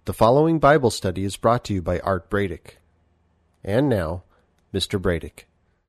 The following Bible study is brought to you by Art Bradick. And now, Mr. Bradick.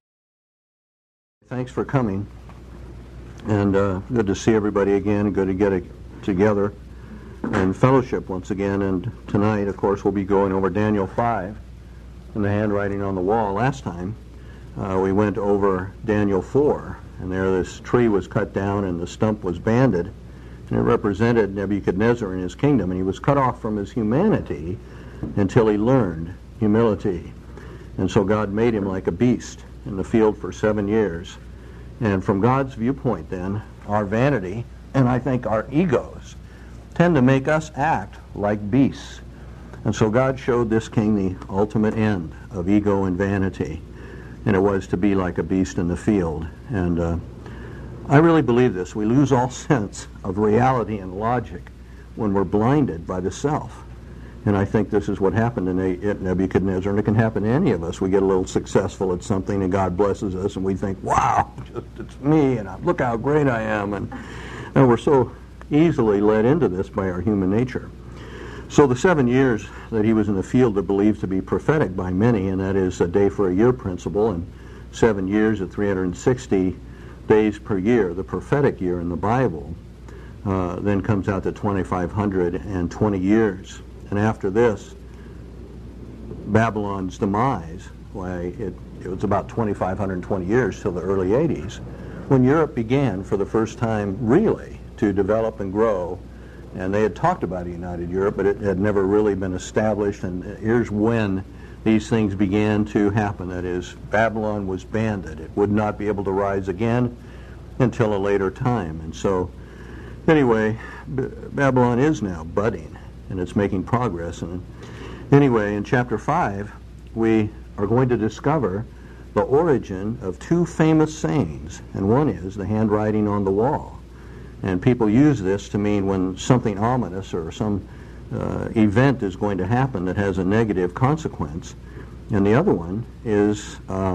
Thanks for coming, and good to see everybody again. Good to get together and fellowship once again. And tonight, of course, we'll be going over Daniel 5 and the handwriting on the wall. Last time, we went over Daniel 4, and there this tree was cut down and the stump was banded, and it represented Nebuchadnezzar and his kingdom, and he was cut off from his humanity until he learned humility. And so God made him like a beast in the field for 7 years. And from God's viewpoint then, our vanity, and I think our egos, tend to make us act like beasts. And so God showed this king the ultimate end of ego and vanity, and it was to be like a beast in the field. And I really believe this. We lose all sense of reality and logic when we're blinded by the self. And I think this is what happened to Nebuchadnezzar, and it can happen to any of us. We get a little successful at something, and God blesses us, and we think, wow, it's me, and look how great I am. And we're so easily led into this by our human nature. So the 7 years that he was in the field are believed to be prophetic by many, and that is a day for a year principle, and 7 years at 360 days per year. The prophetic year in the Bible then comes out to 2,520 years. And after this, Babylon's demise, it was about 2,520 years till the early 80s, when Europe began for the first time really to develop and grow. And they had talked about a united Europe, but it had never really been established. And here's when these things began to happen. That is, Babylon was banded. It would not be able to rise again until a later time. And so, anyway, Babylon is now budding, and it's making progress. And anyway, in chapter 5, we are going to discover the origin of two famous sayings, and one is the handwriting on the wall. And people use this to mean when something ominous or some event is going to happen that has a negative consequence. And the other one is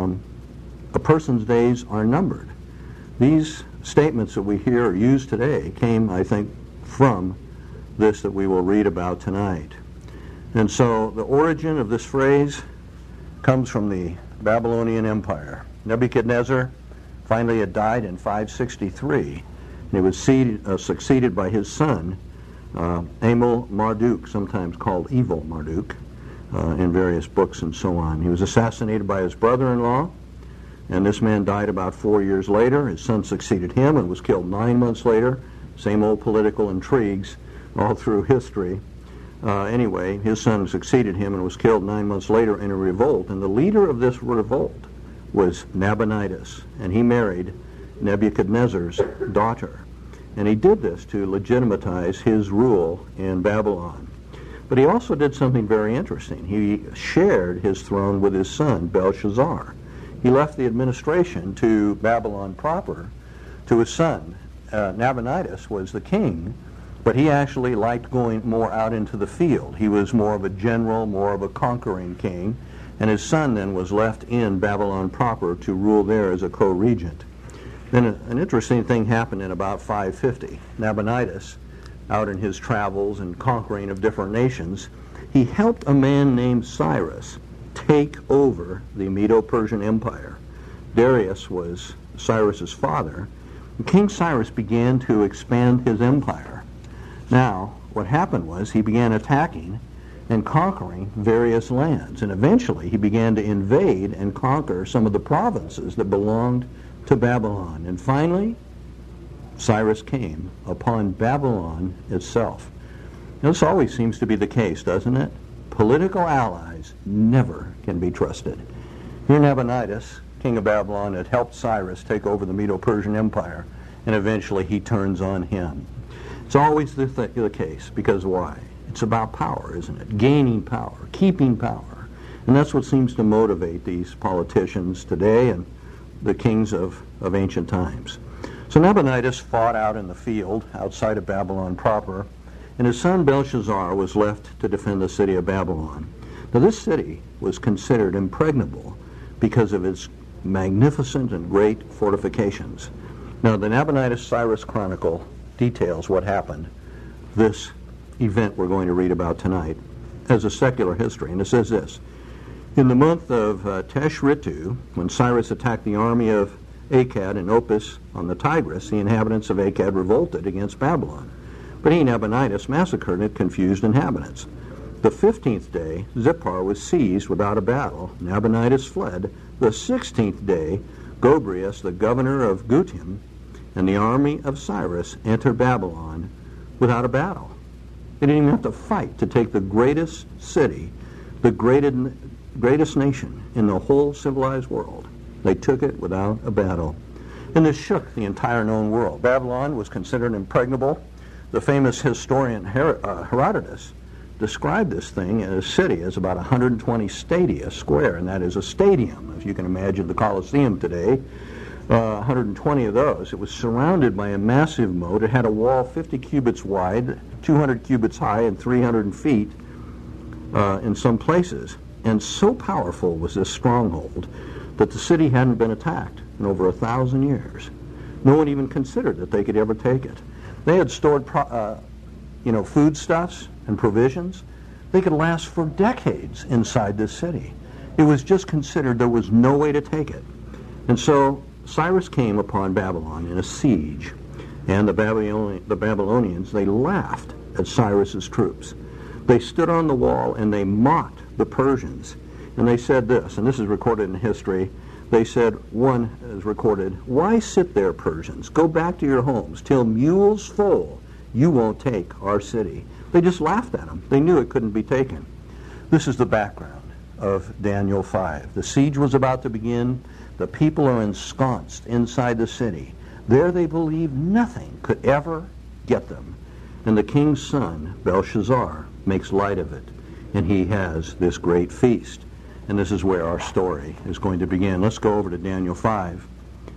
a person's days are numbered. These statements that we hear or use today came, I think, from this that we will read about tonight. And so the origin of this phrase comes from the Babylonian Empire. Nebuchadnezzar finally had died in 563, and he was succeeded by his son, Amel Marduk, sometimes called Evil Marduk, in various books and so on. He was assassinated by his brother-in-law, and this man died about 4 years later. His son succeeded him and was killed 9 months later. Same old political intrigues all through history. Anyway, his son succeeded him and was killed 9 months later in a revolt, and the leader of this revolt was Nabonidus, and he married Nebuchadnezzar's daughter. And he did this to legitimatize his rule in Babylon. But he also did something very interesting. He shared his throne with his son, Belshazzar. He left the administration to Babylon proper to his son. Nabonidus was the king, but he actually liked going more out into the field. He was more of a general, more of a conquering king, and his son then was left in Babylon proper to rule there as a co-regent. Then an interesting thing happened in about 550. Nabonidus, out in his travels and conquering of different nations, he helped a man named Cyrus take over the Medo-Persian Empire. Darius was Cyrus's father. And King Cyrus began to expand his empire. Now, what happened was he began attacking and conquering various lands, and eventually he began to invade and conquer some of the provinces that belonged to Babylon. And finally, Cyrus came upon Babylon itself. Now, this always seems to be the case, doesn't it? Political allies never can be trusted. Here Nabonidus, king of Babylon, had helped Cyrus take over the Medo-Persian Empire, and eventually he turns on him. It's always the case, because why? It's about power, isn't it? Gaining power, keeping power. And that's what seems to motivate these politicians today and the kings of ancient times. So Nabonidus fought out in the field outside of Babylon proper, and his son Belshazzar was left to defend the city of Babylon. Now this city was considered impregnable because of its magnificent and great fortifications. Now the Nabonidus-Cyrus Chronicle details what happened, this event we're going to read about tonight. as a secular history, and it says this: in the month of Teshritu, when Cyrus attacked the army of Akkad and Opis on the Tigris, the inhabitants of Akkad revolted against Babylon. But he, Nabonidus, massacred its confused inhabitants. The 15th day, Zippor was seized without a battle. Nabonidus fled. The 16th day, Gobryas, the governor of Gutium, and the army of Cyrus entered Babylon without a battle. They didn't even have to fight to take the greatest city, the greatest nation in the whole civilized world. They took it without a battle. And this shook the entire known world. Babylon was considered impregnable. The famous historian Herodotus described this thing in a city as about 120 stadia square, and that is a stadium. If you can imagine the Colosseum today, 120 of those. It was surrounded by a massive moat. It had a wall 50 cubits wide, 200 cubits high, and 300 feet in some places. And so powerful was this stronghold that the city hadn't been attacked in over 1,000 years. No one even considered that they could ever take it. They had stored foodstuffs and provisions. They could last for decades inside this city. It was just considered there was no way to take it. And so Cyrus came upon Babylon in a siege, and the Babylonians, they laughed at Cyrus's troops. They stood on the wall and they mocked the Persians. And they said this, and this is recorded in history. They said, one is recorded, "Why sit there, Persians? Go back to your homes. Till mules full, you won't take our city." They just laughed at them. They knew it couldn't be taken. This is the background of Daniel 5. The siege was about to begin. The people are ensconced inside the city. There they believe nothing could ever get them. And the king's son, Belshazzar, makes light of it. And he has this great feast. And this is where our story is going to begin. Let's go over to Daniel 5.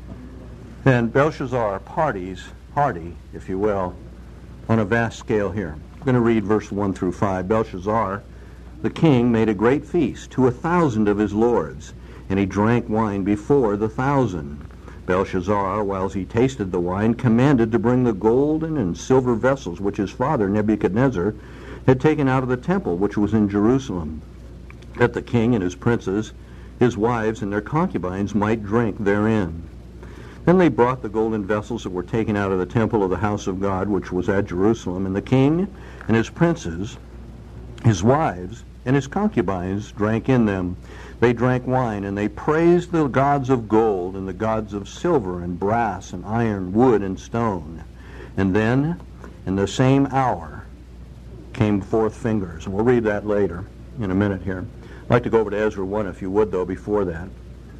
And Belshazzar party, if you will, on a vast scale here. I'm going to read verse 1 through 5. Belshazzar, the king, made a great feast to 1,000 of his lords, and he drank wine before the 1,000. Belshazzar, while he tasted the wine, commanded to bring the golden and silver vessels which his father Nebuchadnezzar had taken out of the temple which was in Jerusalem, that the king and his princes, his wives, and their concubines might drink therein. Then they brought the golden vessels that were taken out of the temple of the house of God, which was at Jerusalem, and the king and his princes, his wives, and his concubines drank in them. They drank wine, and they praised the gods of gold, and the gods of silver, and brass, and iron, wood, and stone. And then, in the same hour, came forth fingers. And we'll read that later in a minute here. I'd like to go over to Ezra 1, if you would, though, before that.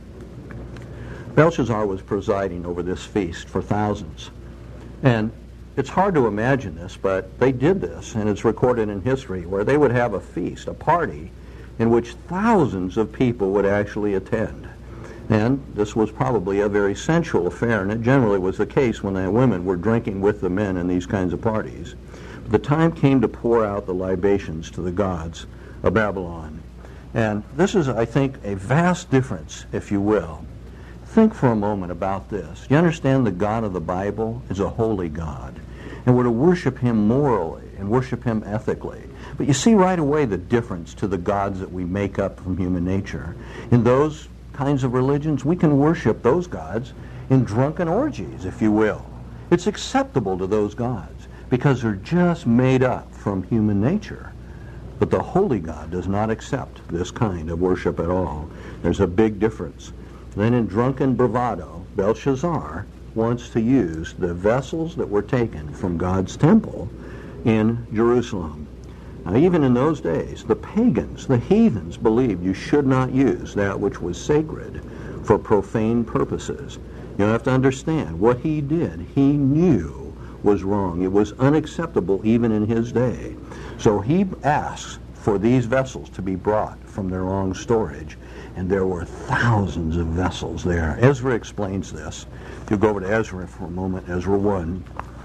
Belshazzar was presiding over this feast for thousands. And it's hard to imagine this, but they did this, and it's recorded in history, where they would have a feast, a party, in which thousands of people would actually attend. And this was probably a very sensual affair, and it generally was the case when the women were drinking with the men in these kinds of parties. But the time came to pour out the libations to the gods of Babylon. And this is, I think, a vast difference, if you will. Think for a moment about this. You understand the God of the Bible is a holy God, and we're to worship him morally and worship him ethically. But you see right away the difference to the gods that we make up from human nature. In those kinds of religions, we can worship those gods in drunken orgies, if you will. It's acceptable to those gods because they're just made up from human nature. But the holy God does not accept this kind of worship at all. There's a big difference. Then in drunken bravado, Belshazzar wants to use the vessels that were taken from God's temple in Jerusalem. Now, even in those days, the pagans, the heathens, believed you should not use that which was sacred for profane purposes. You have to understand, what he did, he knew was wrong. It was unacceptable even in his day. So he asks for these vessels to be brought from their long storage. And there were thousands of vessels there. Ezra explains this. If you go over to Ezra for a moment, Ezra 1.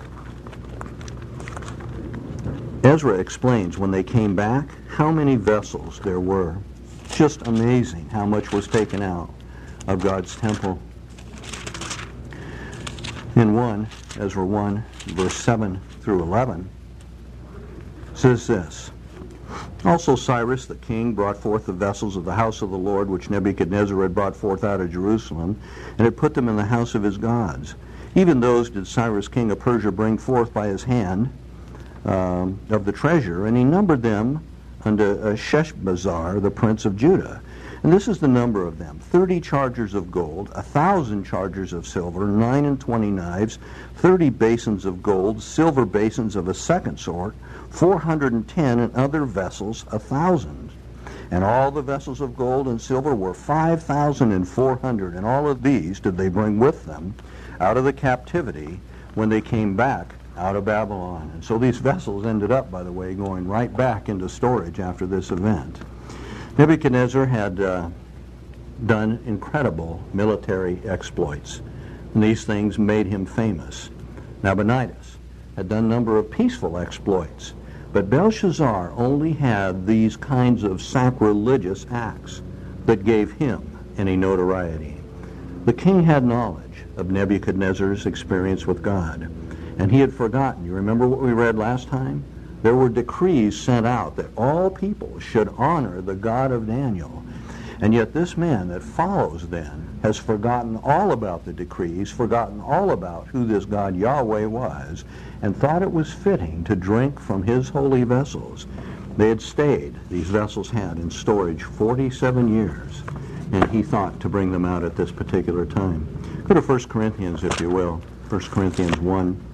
Ezra explains when they came back how many vessels there were. Just amazing how much was taken out of God's temple. In Ezra 1, verse 7 through 11, says this: Also Cyrus the king brought forth the vessels of the house of the Lord, which Nebuchadnezzar had brought forth out of Jerusalem, and had put them in the house of his gods. Even those did Cyrus king of Persia bring forth by his hand of the treasure, and he numbered them unto Sheshbazzar, the prince of Judah. And this is the number of them: 30 chargers of gold, 1,000 chargers of silver, 29 knives, 30 basins of gold, silver basins of a second sort, 410, and other vessels 1,000. And all the vessels of gold and silver were 5,400, and all of these did they bring with them out of the captivity when they came back out of Babylon. And so these vessels ended up, by the way, going right back into storage after this event. Nebuchadnezzar had done incredible military exploits, and these things made him famous. Nabonidus had done a number of peaceful exploits, but Belshazzar only had these kinds of sacrilegious acts that gave him any notoriety. The king had knowledge of Nebuchadnezzar's experience with God, and he had forgotten. You remember what we read last time? There were decrees sent out that all people should honor the God of Daniel. And yet this man that follows then has forgotten all about the decrees, forgotten all about who this God Yahweh was, and thought it was fitting to drink from his holy vessels. They had stayed, these vessels had, in storage 47 years, and he thought to bring them out at this particular time. Go to 1 Corinthians, if you will, 1 Corinthians 1.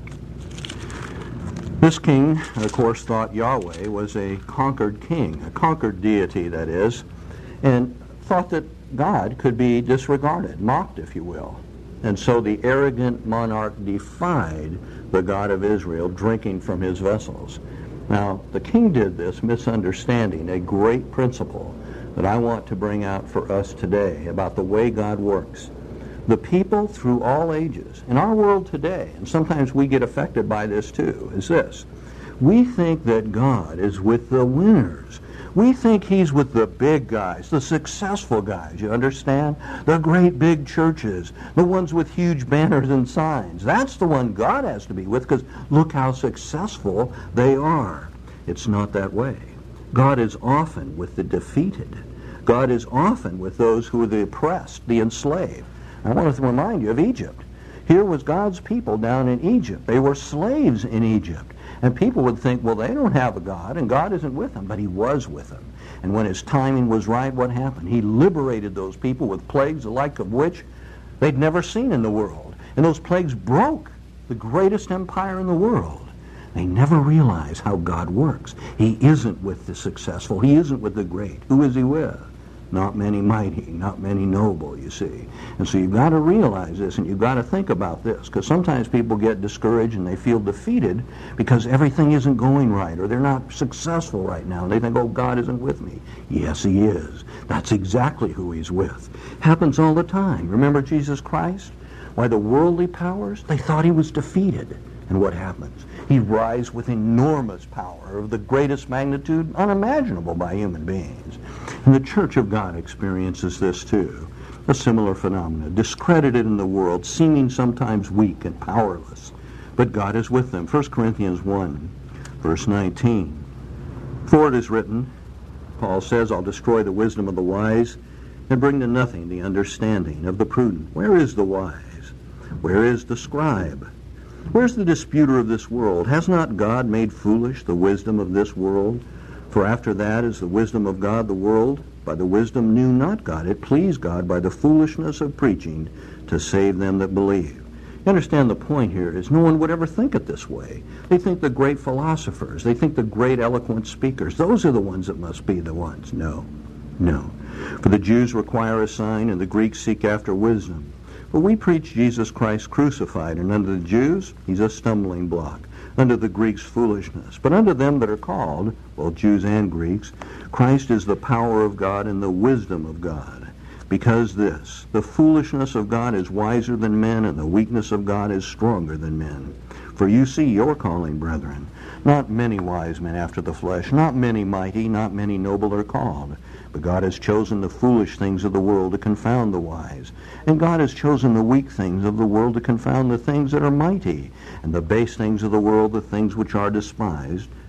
This king, of course, thought Yahweh was a conquered king, a conquered deity, that is, and thought that God could be disregarded, mocked, if you will. And so the arrogant monarch defied the God of Israel, drinking from his vessels. Now, the king did this misunderstanding a great principle that I want to bring out for us today about the way God works. The people through all ages, in our world today, and sometimes we get affected by this too, is this. We think that God is with the winners. We think he's with the big guys, the successful guys, you understand? The great big churches, the ones with huge banners and signs. That's the one God has to be with, because look how successful they are. It's not that way. God is often with the defeated. God is often with those who are the oppressed, the enslaved. I want to remind you of Egypt. Here was God's people down in Egypt. They were slaves in Egypt. And people would think, well, they don't have a God, and God isn't with them. But he was with them. And when his timing was right, what happened? He liberated those people with plagues, the like of which they'd never seen in the world. And those plagues broke the greatest empire in the world. They never realize how God works. He isn't with the successful. He isn't with the great. Who is he with? Not many mighty, not many noble, you see. And so you've got to realize this, and you've got to think about this, because sometimes people get discouraged and they feel defeated because everything isn't going right, or they're not successful right now, and they think, oh, God isn't with me. Yes, he is. That's exactly who he's with. Happens all the time. Remember Jesus Christ? Why, the worldly powers, they thought he was defeated. And what happens? He rises with enormous power of the greatest magnitude unimaginable by human beings. And the Church of God experiences this too, a similar phenomenon, discredited in the world, seeming sometimes weak and powerless. But God is with them. 1 Corinthians 1, verse 19. For it is written, Paul says, I'll destroy the wisdom of the wise and bring to nothing the understanding of the prudent. Where is the wise? Where is the scribe? Where's the disputer of this world? Has not God made foolish the wisdom of this world? For after that is the wisdom of God. The world by the wisdom knew not God. It pleased God by the foolishness of preaching to save them that believe. You understand the point here is no one would ever think it this way. They think the great philosophers, they think the great eloquent speakers, those are the ones that must be the ones. No, no. For the Jews require a sign and the Greeks seek after wisdom. But we preach Jesus Christ crucified, and unto the Jews he's a stumbling block, unto the Greeks foolishness. But unto them that are called, both Jews and Greeks, Christ is the power of God and the wisdom of God. Because this, the foolishness of God is wiser than men, and the weakness of God is stronger than men. For you see your calling, brethren. Not many wise men after the flesh, not many mighty, not many noble are called. But God has chosen the foolish things of the world to confound the wise. And God has chosen the weak things of the world to confound the things that are mighty. And the base things of the world, the things which are despised,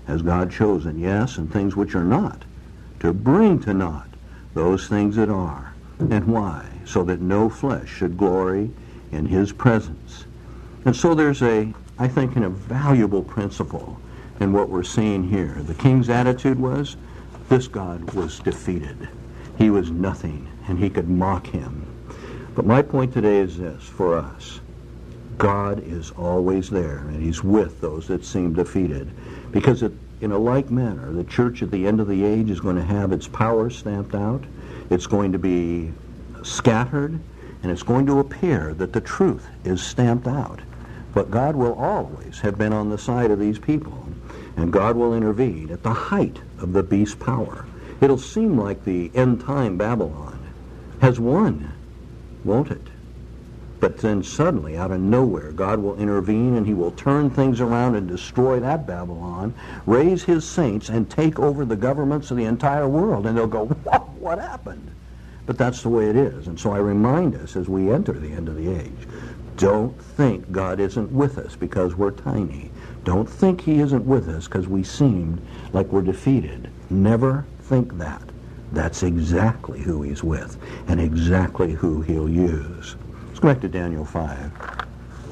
has God chosen, yes, and things which are not, to bring to naught those things that are. And why? So that no flesh should glory in his presence. And so there's I think, an invaluable principle in what we're seeing here. The king's attitude was, this God was defeated. He was nothing, and he could mock him. But my point today is this, for us. God is always there, and he's with those that seem defeated. Because in a like manner, the church at the end of the age is going to have its power stamped out. It's going to be scattered, and it's going to appear that the truth is stamped out. But God will always have been on the side of these people, and God will intervene at the height of the beast's power. It'll seem like the end-time Babylon has won, won't it? But then suddenly, out of nowhere, God will intervene, and he will turn things around and destroy that Babylon, raise his saints, and take over the governments of the entire world. And they'll go, what happened? But that's the way it is. And so I remind us as we enter the end of the age, don't think God isn't with us because we're tiny. Don't think he isn't with us because we seem like we're defeated. Never think that. That's exactly who he's with and exactly who he'll use. Let's go back to Daniel 5.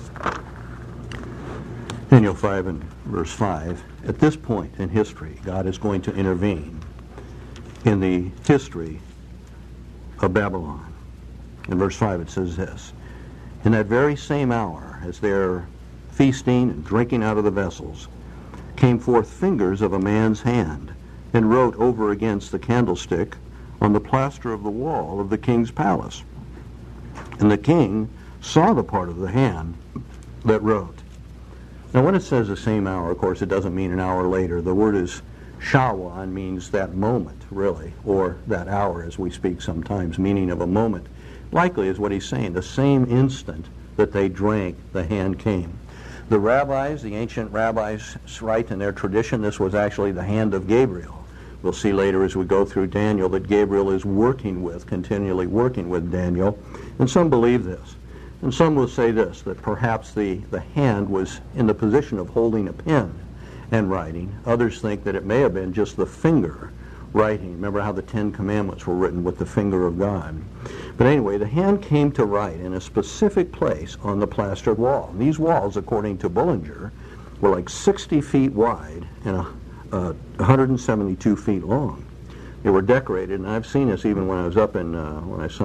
Daniel 5 and verse 5. At this point in history, God is going to intervene in the history of Babylon. In verse 5 it says this, in that very same hour, as they're feasting and drinking out of the vessels, came forth fingers of a man's hand, and wrote over against the candlestick on the plaster of the wall of the king's palace. And the king saw the part of the hand that wrote. Now when it says the same hour, of course, it doesn't mean an hour later. The word is shawan, means that moment, really, or that hour as we speak sometimes, meaning of a moment. Likely is what he's saying. The same instant that they drank, the hand came. The rabbis, the ancient rabbis, write in their tradition this was actually the hand of Gabriel. We'll see later as we go through Daniel that Gabriel is continually working with Daniel. And some believe this. And some will say this, that perhaps the hand was in the position of holding a pen and writing. Others think that it may have been just the finger writing. Remember how the Ten Commandments were written with the finger of God. But anyway, the hand came to write in a specific place on the plastered wall. And these walls, according to Bullinger, were like 60 feet wide and 172 feet long. They were decorated, and I've seen this even when I was up in, when I saw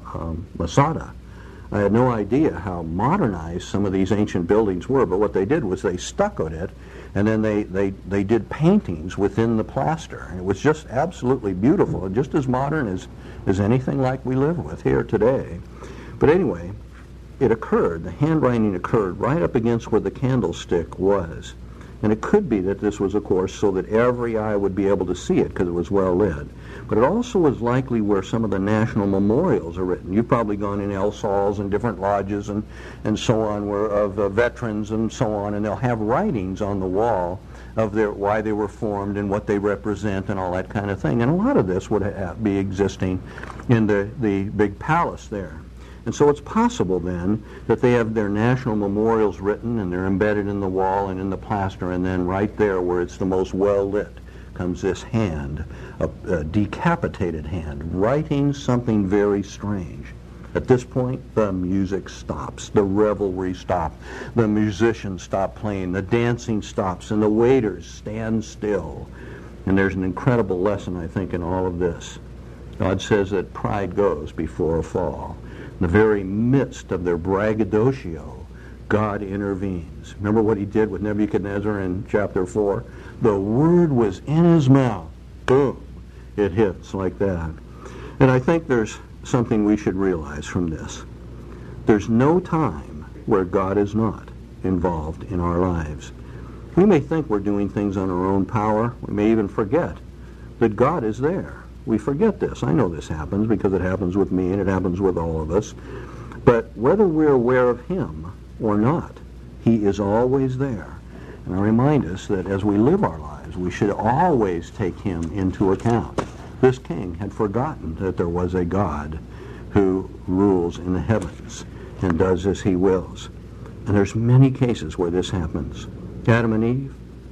Masada. I had no idea how modernized some of these ancient buildings were, but what they did was they stuccoed it, and then they did paintings within the plaster. And it was just absolutely beautiful, and just as modern as anything like we live with here today. But anyway, it occurred, the handwriting occurred right up against where the candlestick was. And it could be that this was, of course, so that every eye would be able to see it because it was well lit. But it also was likely where some of the national memorials are written. You've probably gone in El Sal's and different lodges and so on, where of veterans and so on, and they'll have writings on the wall of why they were formed and what they represent and all that kind of thing. And a lot of this would be existing in the big palace there. And so it's possible then that they have their national memorials written and they're embedded in the wall and in the plaster, and then right there where it's the most well lit comes this hand, a decapitated hand, writing something very strange. At this point, the music stops, the revelry stops, the musicians stop playing, the dancing stops, and the waiters stand still. And there's an incredible lesson, I think, in all of this. God says that pride goes before a fall. In the very midst of their braggadocio, God intervenes. Remember what he did with Nebuchadnezzar in chapter 4? The word was in his mouth. Boom. It hits like that. And I think there's something we should realize from this. There's no time where God is not involved in our lives. We may think we're doing things on our own power. We may even forget that God is there. We forget this. I know this happens because it happens with me and it happens with all of us. But whether we're aware of him or not, he is always there. And I remind us that as we live our lives, we should always take him into account. This king had forgotten that there was a God who rules in the heavens and does as he wills. And there's many cases where this happens. Adam and Eve,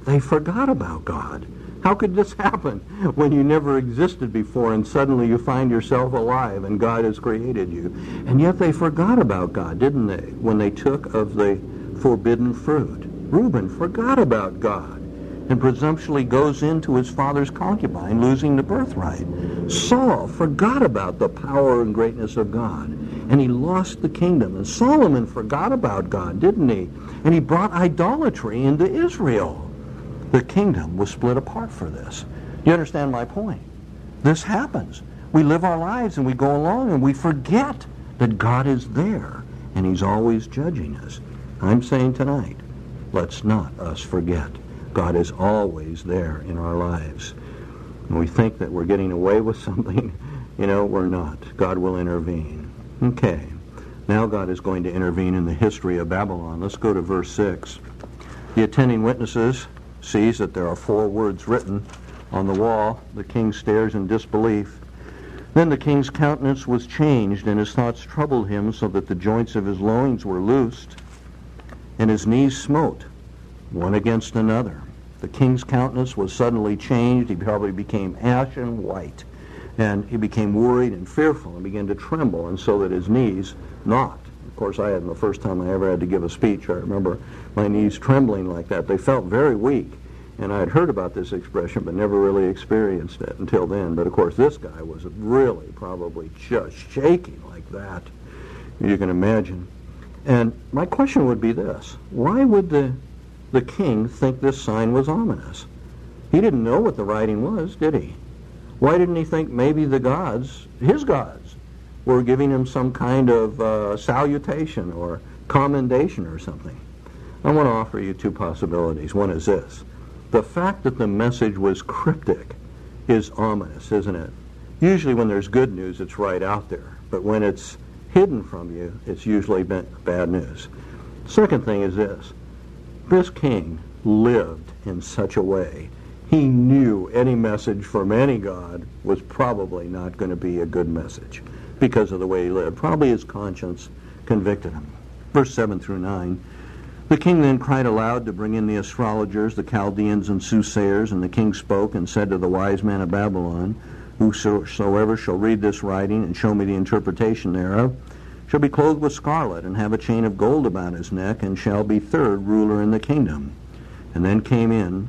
they forgot about God. How could this happen when you never existed before and suddenly you find yourself alive and God has created you? And yet they forgot about God, didn't they, when they took of the forbidden fruit? Reuben forgot about God and presumptuously goes into his father's concubine, losing the birthright. Saul forgot about the power and greatness of God, and he lost the kingdom. And Solomon forgot about God, didn't he? And he brought idolatry into Israel. The kingdom was split apart for this. Do you understand my point? This happens. We live our lives and we go along and we forget that God is there and he's always judging us. I'm saying tonight, let's not us forget. God is always there in our lives. When we think that we're getting away with something, we're not. God will intervene. Okay. Now God is going to intervene in the history of Babylon. Let's go to verse 6. The attending witnesses sees that there are 4 words written on the wall. The king stares in disbelief. Then the king's countenance was changed, and his thoughts troubled him, so that the joints of his loins were loosed, and his knees smote, one against another. The king's countenance was suddenly changed. He probably became ashen white, and he became worried and fearful and began to tremble, and so that his knees knocked. Of course, I had the first time I ever had to give a speech. I remember my knees trembling like that. They felt very weak, and I had heard about this expression but never really experienced it until then. But of course, this guy was really probably just shaking like that. You can imagine. And my question would be this: why would the king think this sign was ominous? He didn't know what the writing was, did he? Why didn't he think maybe the gods, his gods, were giving him some kind of salutation or commendation or something? I want to offer you 2 possibilities. One is this: the fact that the message was cryptic is ominous, isn't it? Usually when there's good news, it's right out there. But when it's hidden from you, it's usually bad news. Second thing is this: this king lived in such a way. He knew any message from any god was probably not going to be a good message because of the way he lived. Probably his conscience convicted him. Verse 7 through 9. The king then cried aloud to bring in the astrologers, the Chaldeans and soothsayers, and the king spoke and said to the wise men of Babylon, whosoever shall read this writing and show me the interpretation thereof, shall be clothed with scarlet and have a chain of gold about his neck, and shall be third ruler in the kingdom. And then came in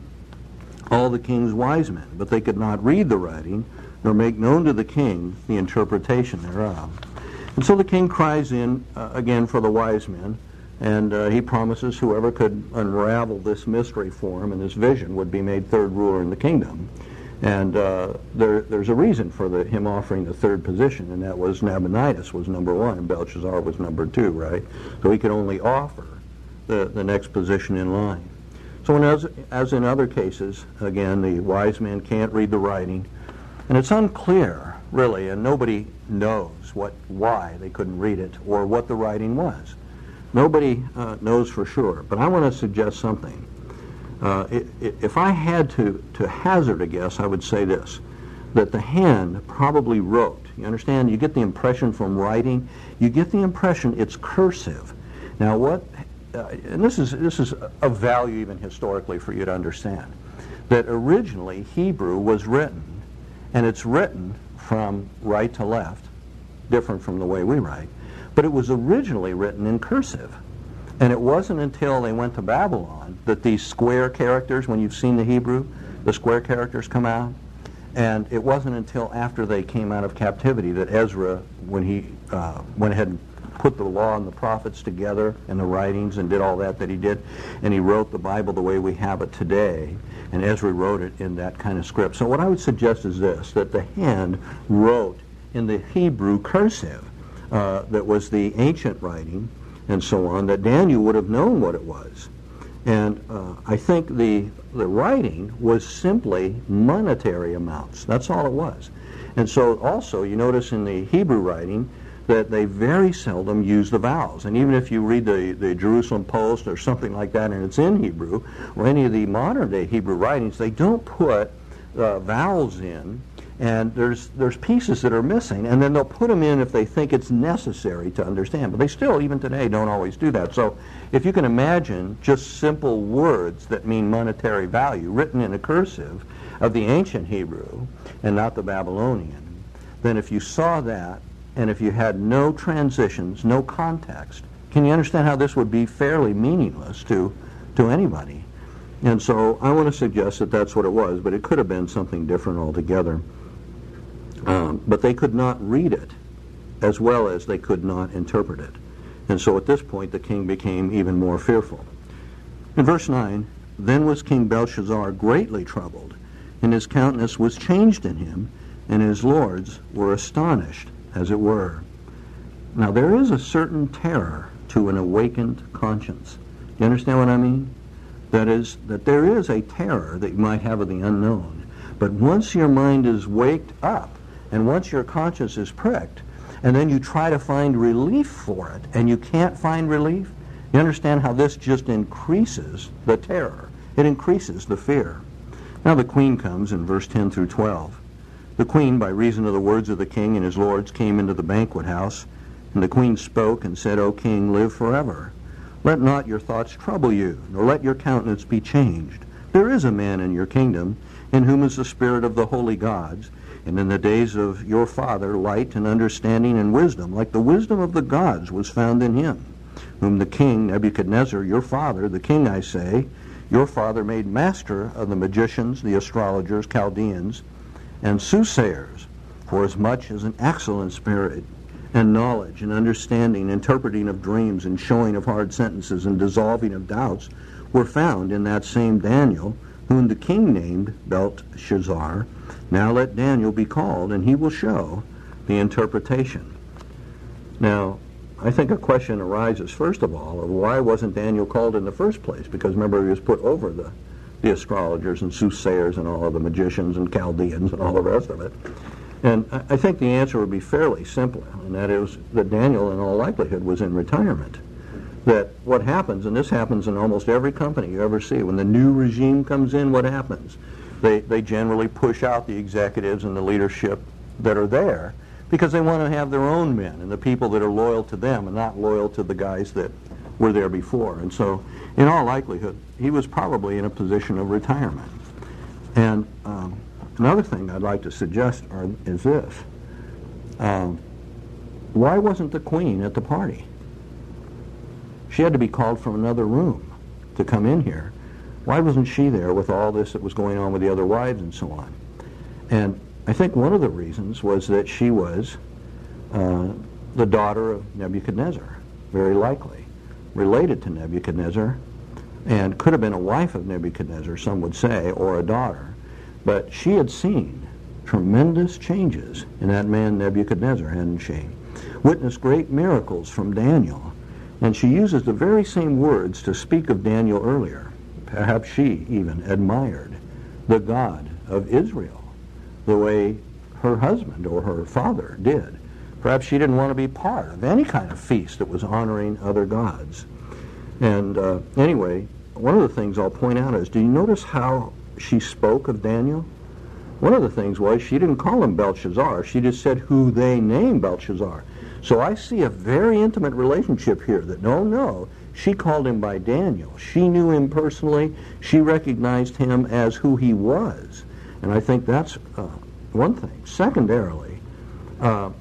all the king's wise men, but they could not read the writing, nor make known to the king the interpretation thereof. And so the king cries in again for the wise men, and he promises whoever could unravel this mystery for him and this vision would be made third ruler in the kingdom. And there's a reason for him offering the third position, and that was Nabonidus was number 1 and Belshazzar was number 2, right? So he could only offer the next position in line. So as in other cases, again, the wise men can't read the writing, and it's unclear, really, and nobody knows why they couldn't read it or what the writing was. Nobody knows for sure, but I want to suggest something. If I had to hazard a guess, I would say this, that the hand probably wrote. You understand? You get the impression from writing, you get the impression it's cursive. Now and this is of value even historically for you to understand, that originally Hebrew was written, and it's written from right to left, different from the way we write, but it was originally written in cursive. And it wasn't until they went to Babylon that these square characters, when you've seen the Hebrew, the square characters come out. And it wasn't until after they came out of captivity that Ezra, when he went ahead and put the law and the prophets together and the writings and did all that he did, and he wrote the Bible the way we have it today, and Ezra wrote it in that kind of script. So what I would suggest is this, that the hand wrote in the Hebrew cursive that was the ancient writing and so on, that Daniel would have known what it was. And I think the writing was simply monetary amounts. That's all it was. And so also you notice in the Hebrew writing that they very seldom use the vowels. And even if you read the Jerusalem Post or something like that and it's in Hebrew, or any of the modern day Hebrew writings, they don't put vowels in And there's pieces that are missing, and then they'll put them in if they think it's necessary to understand. But they still, even today, don't always do that. So if you can imagine just simple words that mean monetary value written in a cursive of the ancient Hebrew and not the Babylonian, then if you saw that, and if you had no transitions, no context, can you understand how this would be fairly meaningless to anybody? And so I want to suggest that that's what it was, but it could have been something different altogether. But they could not read it as well as they could not interpret it. And so at this point the king became even more fearful. In verse 9, then was King Belshazzar greatly troubled, and his countenance was changed in him, and his lords were astonished, as it were. Now there is a certain terror to an awakened conscience. Do you understand what I mean? That is, that there is a terror that you might have of the unknown. But once your mind is waked up, and once your conscience is pricked, and then you try to find relief for it, and you can't find relief, you understand how this just increases the terror. It increases the fear. Now the queen comes in verse 10 through 12. The queen, by reason of the words of the king and his lords, came into the banquet house, and the queen spoke and said, O king, live forever. Let not your thoughts trouble you, nor let your countenance be changed. There is a man in your kingdom, in whom is the spirit of the holy gods, and in the days of your father light and understanding and wisdom, like the wisdom of the gods, was found in him, whom the king Nebuchadnezzar, your father, the king, I say, your father made master of the magicians, the astrologers, Chaldeans, and soothsayers, for as much as an excellent spirit and knowledge and understanding, interpreting of dreams and showing of hard sentences and dissolving of doubts were found in that same Daniel, whom the king named Belteshazzar. Now let Daniel be called, and he will show the interpretation. Now, I think a question arises, first of all, of why wasn't Daniel called in the first place? Because remember, he was put over the astrologers and soothsayers and all of the magicians and Chaldeans and all the rest of it. And I think the answer would be fairly simple, and that is that Daniel, in all likelihood, was in retirement. That what happens, and this happens in almost every company you ever see, when the new regime comes in, what happens? They generally push out the executives and the leadership that are there because they want to have their own men and the people that are loyal to them and not loyal to the guys that were there before. And so, in all likelihood, he was probably in a position of retirement. And another thing I'd like to suggest is this. Why wasn't the queen at the party? She had to be called from another room to come in here. Why wasn't she there with all this that was going on with the other wives and so on? And I think one of the reasons was that she was the daughter of Nebuchadnezzar, very likely, related to Nebuchadnezzar, and could have been a wife of Nebuchadnezzar, some would say, or a daughter. But she had seen tremendous changes in that man Nebuchadnezzar, hadn't she? Witnessed great miracles from Daniel. And she uses the very same words to speak of Daniel earlier. Perhaps she even admired the God of Israel the way her husband or her father did. Perhaps she didn't want to be part of any kind of feast that was honoring other gods. And anyway, one of the things I'll point out is, do you notice how she spoke of Daniel? One of the things was she didn't call him Belshazzar. She just said who they named Belshazzar. So I see a very intimate relationship here that, no, she called him by Daniel. She knew him personally. She recognized him as who he was. And I think that's one thing. Secondarily, the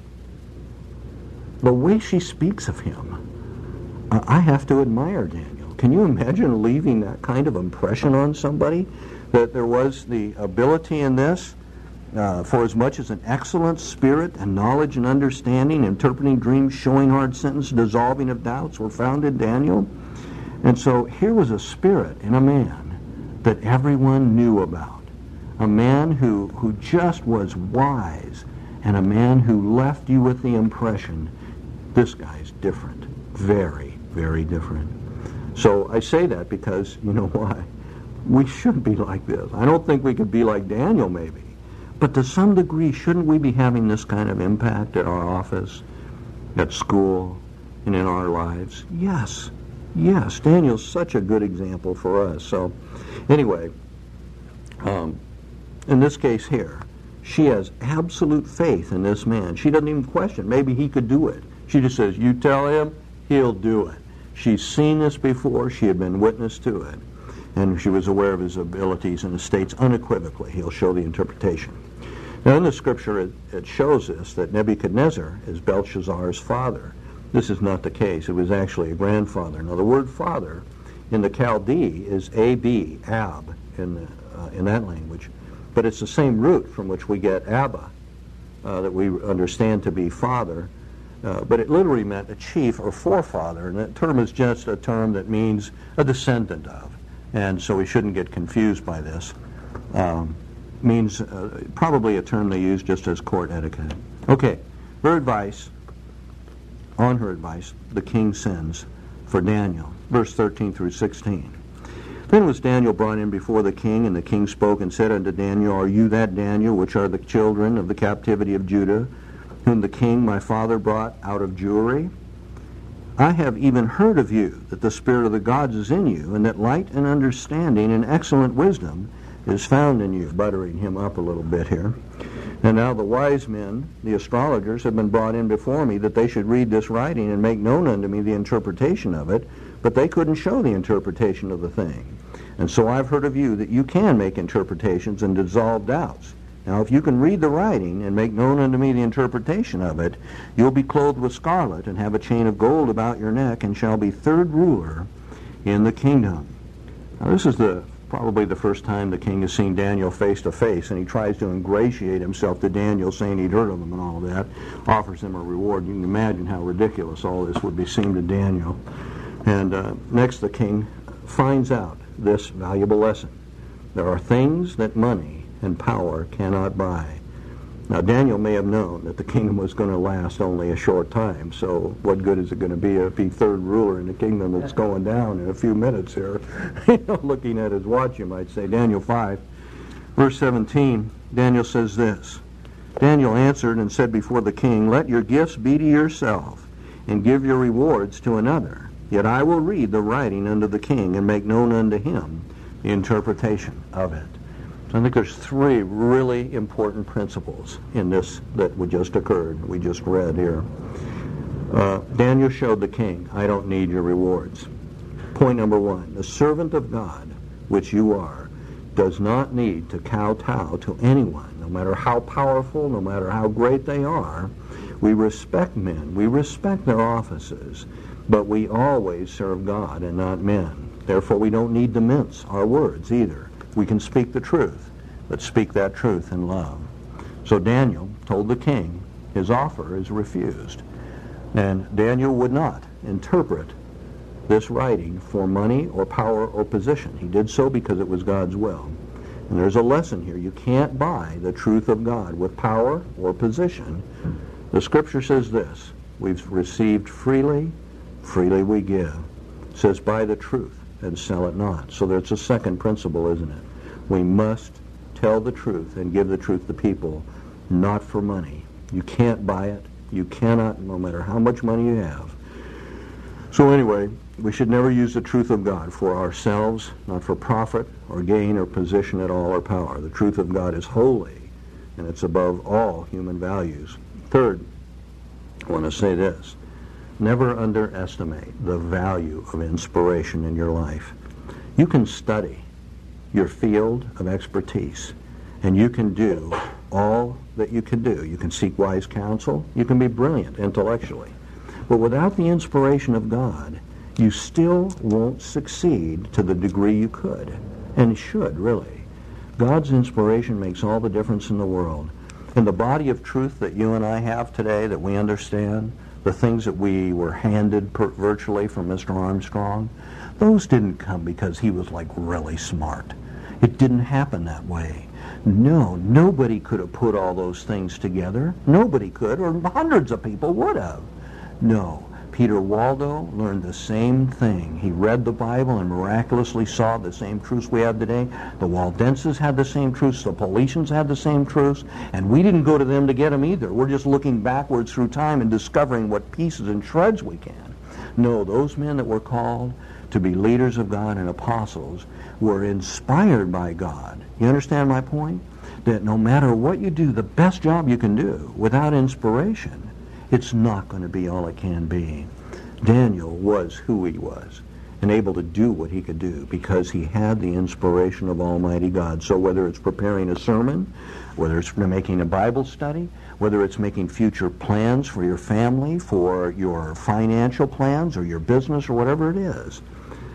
way she speaks of him, I have to admire Daniel. Can you imagine leaving that kind of impression on somebody? That there was the ability in this, for as much as an excellent spirit and knowledge and understanding, interpreting dreams, showing hard sentences, dissolving of doubts, were found in Daniel. And so here was a spirit in a man that everyone knew about. A man who just was wise, and a man who left you with the impression, this guy's different. Very, very different. So I say that because, you know why? We should be like this. I don't think we could be like Daniel, maybe. But to some degree, shouldn't we be having this kind of impact at our office, at school, and in our lives? Yes. Yes. Daniel's such a good example for us. So, anyway, in this case here, She has absolute faith in this man. She doesn't even question. Maybe he could do it. She just says, you tell him, he'll do it. She's seen this before. She had been witness to it. And she was aware of his abilities, and it states unequivocally he'll show the interpretation. Now in the scripture it shows us that Nebuchadnezzar is Belshazzar's father. This is not the case. It was actually a grandfather. Now the word father in the Chaldee is Ab, Ab, in that language. But it's the same root from which we get Abba, that we understand to be father. But it literally meant a chief or forefather, and that term is just a term that means a descendant of. And so we shouldn't get confused by this. Means probably a term they use just as court etiquette. Okay, her advice, on her advice, the king sends for Daniel, verse 13 through 16. Then was Daniel brought in before the king, and the king spoke and said unto Daniel, Are you that Daniel, which are the children of the captivity of Judah, whom the king my father brought out of Jewry? I have even heard of you, that the spirit of the gods is in you, and that light and understanding and excellent wisdom is found in you. Buttering him up a little bit here. And now the wise men, the astrologers, have been brought in before me, that they should read this writing and make known unto me the interpretation of it, but they couldn't show the interpretation of the thing. And so I've heard of you that you can make interpretations and dissolve doubts. Now if you can read the writing and make known unto me the interpretation of it, you'll be clothed with scarlet and have a chain of gold about your neck, and shall be third ruler in the kingdom. Now this is probably the first time the king has seen Daniel face to face, and he tries to ingratiate himself to Daniel, saying he'd heard of him and all of that, offers him a reward. You can imagine how ridiculous all this would seem to Daniel. And next the king finds out this valuable lesson. There are things that money and power cannot buy. Now Daniel may have known that the kingdom was going to last only a short time, so what good is it going to be if he's third ruler in the kingdom that's going down in a few minutes here? Looking at his watch, you might say. Daniel 5, verse 17, Daniel says this, Daniel answered and said before the king, Let your gifts be to yourself, and give your rewards to another. Yet I will read the writing unto the king, and make known unto him the interpretation of it. I think there's three really important principles in this that just occurred, we just read here. Daniel showed the king, I don't need your rewards. Point number one, the servant of God, which you are, does not need to kowtow to anyone, no matter how powerful, no matter how great they are. We respect men, we respect their offices, but we always serve God and not men. Therefore, we don't need to mince our words either. We can speak the truth, but speak that truth in love. So Daniel told the king his offer is refused. And Daniel would not interpret this writing for money or power or position. He did so because it was God's will. And there's a lesson here. You can't buy the truth of God with power or position. The scripture says this, we've received freely, freely we give. It says buy the truth and sell it not. So there's a second principle, isn't it? We must tell the truth and give the truth to people, not for money. You can't buy it. You cannot, no matter how much money you have. So anyway, we should never use the truth of God for ourselves, not for profit or gain or position at all or power. The truth of God is holy, and it's above all human values. Third, I want to say this. Never underestimate the value of inspiration in your life. You can study your field of expertise, and you can do all that you can do. You can seek wise counsel. You can be brilliant intellectually. But without the inspiration of God, you still won't succeed to the degree you could, and should, really. God's inspiration makes all the difference in the world. In the body of truth that you and I have today, that we understand, the things that we were handed virtually from Mr. Armstrong, those didn't come because he was like really smart. It didn't happen that way. No, nobody could have put all those things together. Nobody could, or hundreds of people would have. No, Peter Waldo learned the same thing. He read the Bible and miraculously saw the same truths we have today. The Waldenses had the same truths. The Paulicians had the same truths. And we didn't go to them to get them either. We're just looking backwards through time and discovering what pieces and shreds we can. No, those men that were called to be leaders of God and apostles were inspired by God. You understand my point? that no matter what you do, the best job you can do without inspiration, it's not going to be all it can be. Daniel was who he was and able to do what he could do because he had the inspiration of Almighty God. So whether it's preparing a sermon, whether it's making a Bible study, whether it's making future plans for your family, for your financial plans or your business or whatever it is,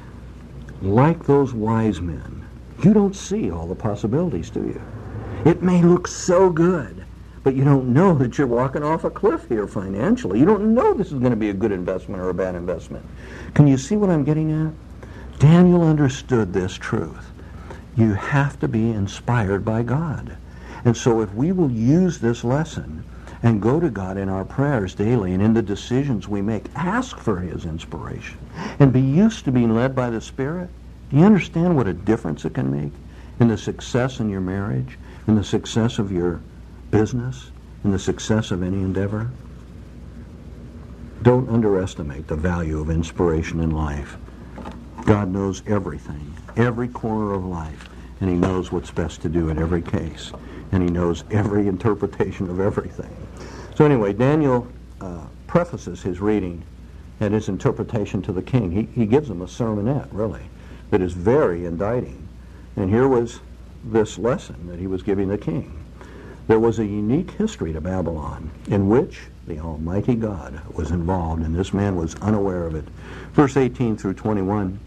like those wise men, you don't see all the possibilities, do you? It may look so good, but you don't know that you're walking off a cliff here financially. You don't know this is going to be a good investment or a bad investment. Can you see what I'm getting at? Daniel understood this truth. You have to be inspired by God. And so if we will use this lesson and go to God in our prayers daily and in the decisions we make, ask for His inspiration and be used to being led by the Spirit, do you understand what a difference it can make in the success in your marriage, in the success of your business, in the success of any endeavor? Don't underestimate the value of inspiration in life. God knows everything, every corner of life, and He knows what's best to do in every case, and He knows every interpretation of everything. So anyway, Daniel prefaces his reading and his interpretation to the king. He gives him a sermonette, really, that is very indicting. And here was this lesson that he was giving the king. There was a unique history to Babylon in which the Almighty God was involved, and this man was unaware of it. Verse 18 through 21,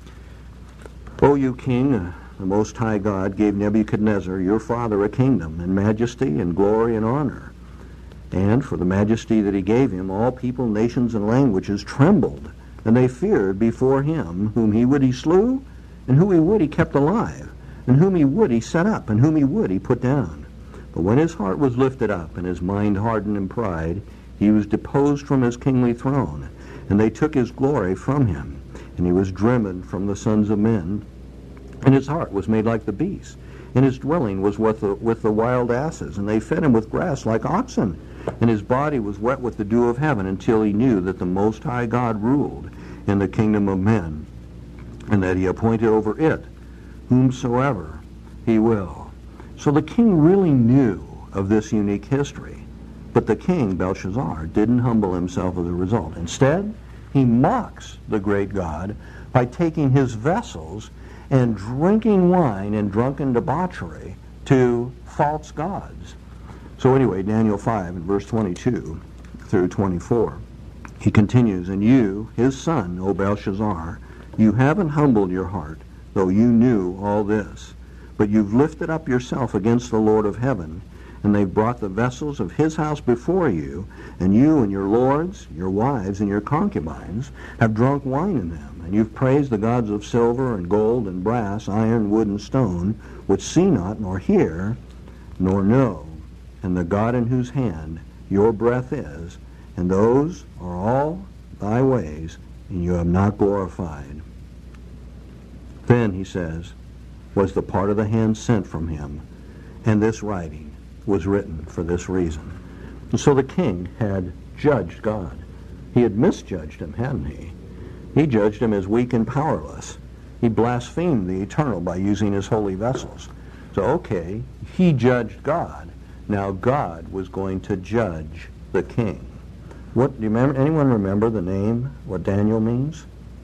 O you king, the Most High God gave Nebuchadnezzar, your father, a kingdom and majesty and glory and honor. And for the majesty that he gave him, all people, nations, and languages trembled, and they feared before him. Whom he would he slew, and who he would he kept alive, and whom he would he set up, and whom he would he put down. But when his heart was lifted up, and his mind hardened in pride, he was deposed from his kingly throne, and they took his glory from him, and he was driven from the sons of men, and his heart was made like the beasts, and his dwelling was with the wild asses, and they fed him with grass like oxen, and his body was wet with the dew of heaven, until he knew that the Most High God ruled in the kingdom of men, and that he appointed over it whomsoever he will. So the king really knew of this unique history. But the king, Belshazzar, didn't humble himself as a result. Instead, he mocks the great God by taking his vessels and drinking wine in drunken debauchery to false gods. So anyway, Daniel 5 and verse 22 through 24, he continues, And you, his son, O Belshazzar, you haven't humbled your heart, though you knew all this. But you've lifted up yourself against the Lord of heaven, and they've brought the vessels of his house before you, and you and your lords, your wives, and your concubines have drunk wine in them. And you've praised the gods of silver and gold and brass, iron, wood, and stone, which see not, nor hear, nor know, and the God in whose hand your breath is, and those are all thy ways, and you have not glorified. Then, he says, was the part of the hand sent from him, and this writing was written for this reason. And so the king had judged God. He had misjudged him, hadn't he? He judged him as weak and powerless. He blasphemed the eternal by using his holy vessels. So, okay, he judged God. Now God was going to judge the king. What do you remember? Anyone remember the name, what Daniel means?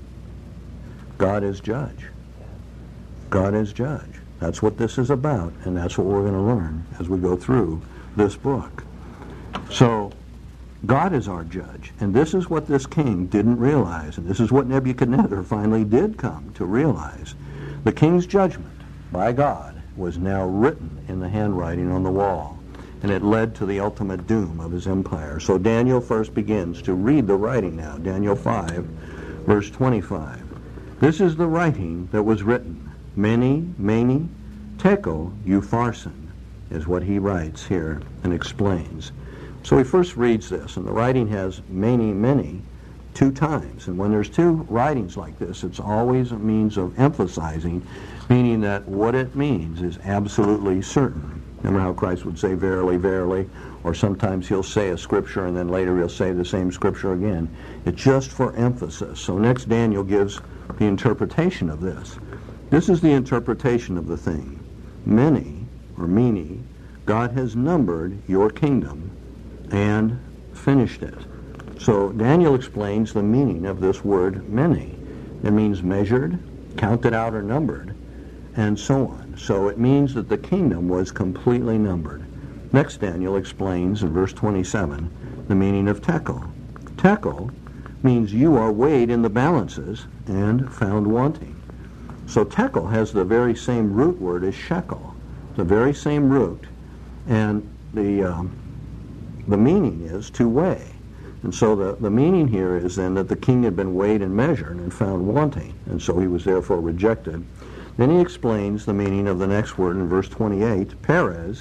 God is judge. God is judge. That's what this is about, and that's what we're going to learn as we go through this book. So, God is our judge, and this is what this king didn't realize, and this is what Nebuchadnezzar finally did come to realize. The king's judgment by God was now written in the handwriting on the wall, and it led to the ultimate doom of his empire. So Daniel first begins to read the writing now. Daniel 5, verse 25. This is the writing that was written. Mene, tekel, upharsin, is what he writes here and explains. So he first reads this, and the writing has mene, 2 times. And when there's 2 writings like this, it's always a means of emphasizing, meaning that what it means is absolutely certain. Remember how Christ would say, verily, verily, or sometimes he'll say a scripture and then later he'll say the same scripture again. It's just for emphasis. So next Daniel gives the interpretation of this. This is the interpretation of the thing. Mene, or mene, God has numbered your kingdom and finished it. So Daniel explains the meaning of this word many. It means measured, counted out, or numbered, and so on. So it means that the kingdom was completely numbered. Next, Daniel explains in verse 27 the meaning of tekel. Tekel means you are weighed in the balances and found wanting. So tekel has the very same root word as shekel, the very same root, and the meaning is to weigh. And so the meaning here is then that the king had been weighed and measured and found wanting, and so he was therefore rejected. Then he explains the meaning of the next word in verse 28, Perez.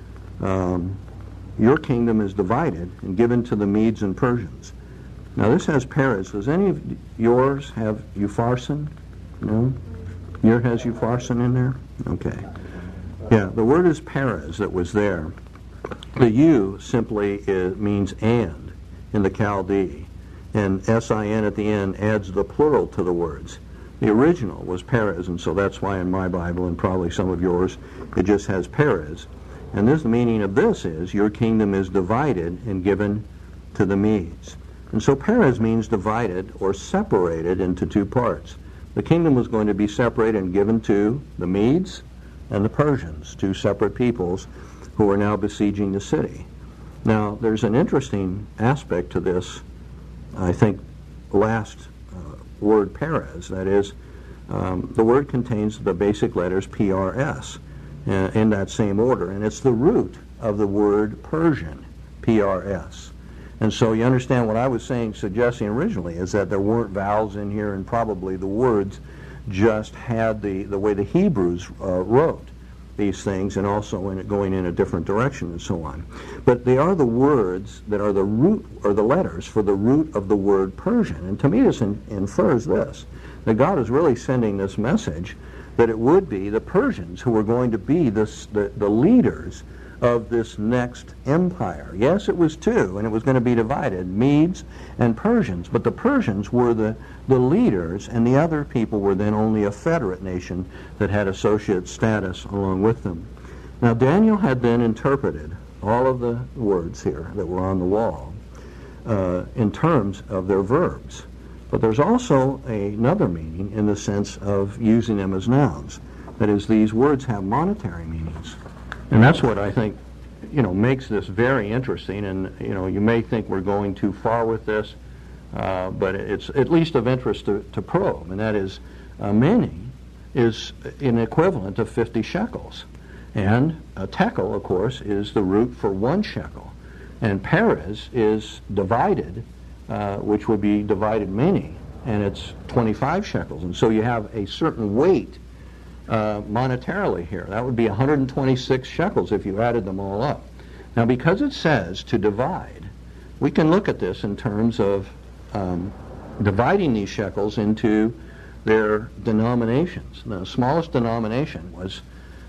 Your kingdom is divided and given to the Medes and Persians. Now this has Perez. Does any of yours have Upharsin? No? Yours has Upharsin in there? Okay. Yeah, the word is Perez that was there. The U simply means and in the Chaldee, and S-I-N at the end adds the plural to the words. The original was Perez, and so that's why in my Bible, and probably some of yours, it just has Perez. And this meaning of this is, your kingdom is divided and given to the Medes. And so Perez means divided or separated into two parts. The kingdom was going to be separated and given to the Medes and the Persians, two separate peoples who are now besieging the city. Now, there's an interesting aspect to this, I think, last word Perez. That is, the word contains the basic letters PRS in that same order, and it's the root of the word Persian, PRS. And so you understand what I was suggesting originally, is that there weren't vowels in here, and probably the words just had the way the Hebrews wrote these things, and also going in a different direction and so on. But they are the words that are the root, or the letters for the root of the word Persian. And to me this infers this, that God is really sending this message that it would be the Persians who were going to be the leaders of this next empire. Yes, it was two, and it was going to be divided, Medes and Persians, but the Persians were the leaders, and the other people were then only a federate nation that had associate status along with them. Now Daniel had then interpreted all of the words here that were on the wall in terms of their verbs. But there's also another meaning in the sense of using them as nouns. That is, these words have monetary meanings. And that's what I think, makes this very interesting. And, you may think we're going too far with this, but it's at least of interest to probe. And that is, many is an equivalent of 50 shekels. And a tekel, of course, is the root for 1 shekel. And Perez is divided, which would be divided many, and it's 25 shekels. And so you have a certain weight monetarily here. That would be 126 shekels if you added them all up. Now, because it says to divide, we can look at this in terms of dividing these shekels into their denominations. The smallest denomination was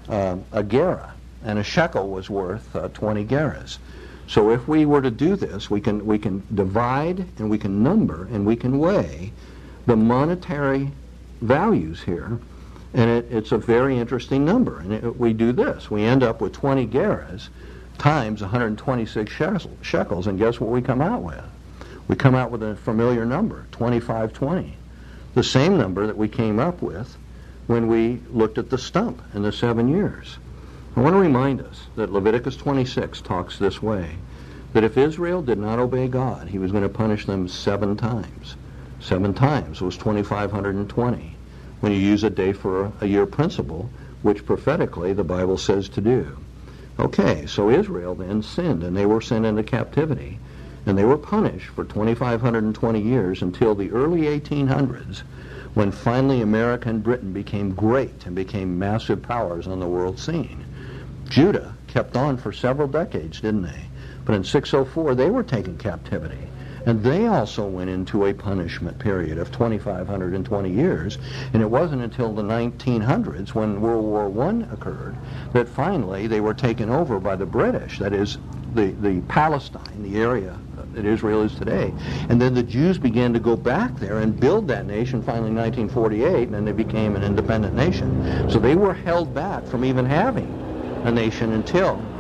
a gerah, and a shekel was worth 20 gerahs. So if we were to do this, we can divide, and we can number, and we can weigh the monetary values here, and it's a very interesting number. And we do this. We end up with 20 gerahs times 126 shekels, and guess what we come out with? We come out with a familiar number, 2520. The same number that we came up with when we looked at the stump in the 7 years. I want to remind us that Leviticus 26 talks this way, that if Israel did not obey God, he was going to punish them 7 times. 7 times was 2,520, when you use a day for a year principle, which prophetically the Bible says to do. Okay, so Israel then sinned, and they were sent into captivity, and they were punished for 2,520 years until the early 1800s, when finally America and Britain became great and became massive powers on the world scene. Judah kept on for several decades, didn't they? But in 604, they were taken captivity. And they also went into a punishment period of 2,520 years. And it wasn't until the 1900s, when World War I occurred, that finally they were taken over by the British. That is, the Palestine, the area that Israel is today. And then the Jews began to go back there and build that nation finally in 1948, and then they became an independent nation. So they were held back from even having a nation until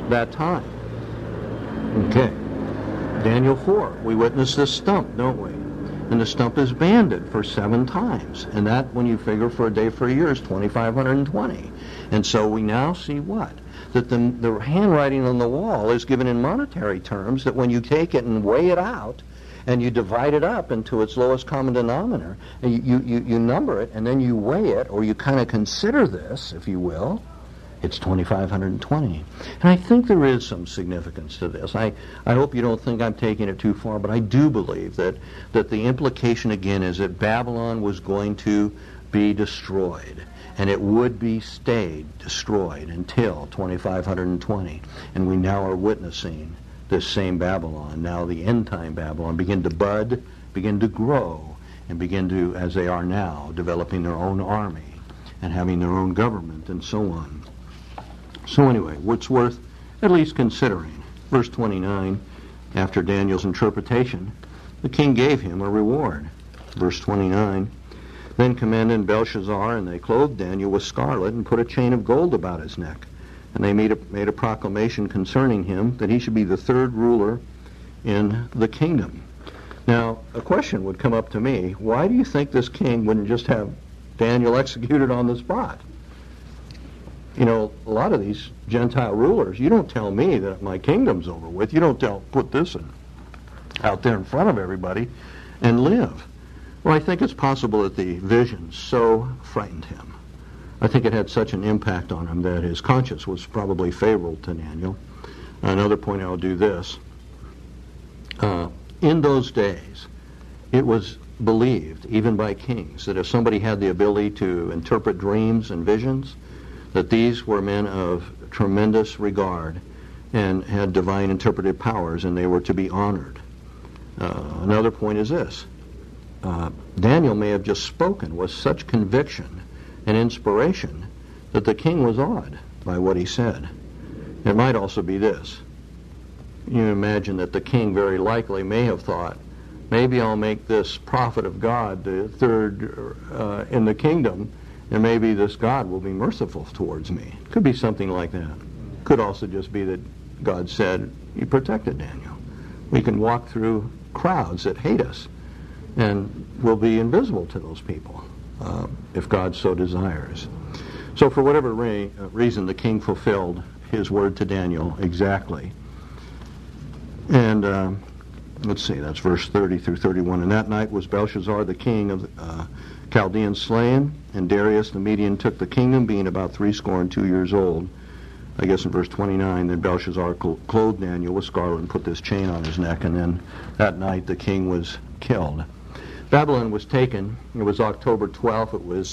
that time. Okay. Daniel 4, we witness this stump, don't we? And the stump is banded for 7 times. And that, when you figure for a day for a year, is 2,520. And so we now see what? That the handwriting on the wall is given in monetary terms, that when you take it and weigh it out, and you divide it up into its lowest common denominator, and you number it, and then you weigh it, or you kind of consider this, if you will, it's 2,520. And I think there is some significance to this. I hope you don't think I'm taking it too far, but I do believe that the implication again is that Babylon was going to be destroyed, and it would be stayed destroyed until 2,520. And we now are witnessing this same Babylon, now the end-time Babylon, begin to bud, begin to grow, and begin to, as they are now, developing their own army and having their own government and so on. So anyway, what's worth at least considering? Verse 29, after Daniel's interpretation, the king gave him a reward. Verse 29, then commanded Belshazzar, and they clothed Daniel with scarlet and put a chain of gold about his neck. And they made a proclamation concerning him that he should be the third ruler in the kingdom. Now, a question would come up to me. Why do you think this king wouldn't just have Daniel executed on the spot? You know, a lot of these Gentile rulers, you don't tell me that my kingdom's over with. You don't put this out there in front of everybody and live. Well, I think it's possible that the vision so frightened him. I think it had such an impact on him that his conscience was probably favorable to Daniel. Another point, I'll do this. In those days, it was believed, even by kings, that if somebody had the ability to interpret dreams and visions, that these were men of tremendous regard and had divine interpretive powers, and they were to be honored. Another point is this. Daniel may have just spoken with such conviction and inspiration that the king was awed by what he said. It might also be this. You imagine that the king very likely may have thought, maybe I'll make this prophet of God the third in the kingdom, and maybe this God will be merciful towards me. It could be something like that. Could also just be that God said, he protected Daniel. We can walk through crowds that hate us, and we'll be invisible to those people, if God so desires. So for whatever reason, the king fulfilled his word to Daniel exactly. And let's see, that's verse 30 through 31. And that night was Belshazzar the king of the Chaldeans slain, and Darius the Median took the kingdom, being about 62 years old. I guess in verse 29, then Belshazzar clothed Daniel with scarlet and put this chain on his neck, and then that night the king was killed. Babylon was taken. It was October 12th. It was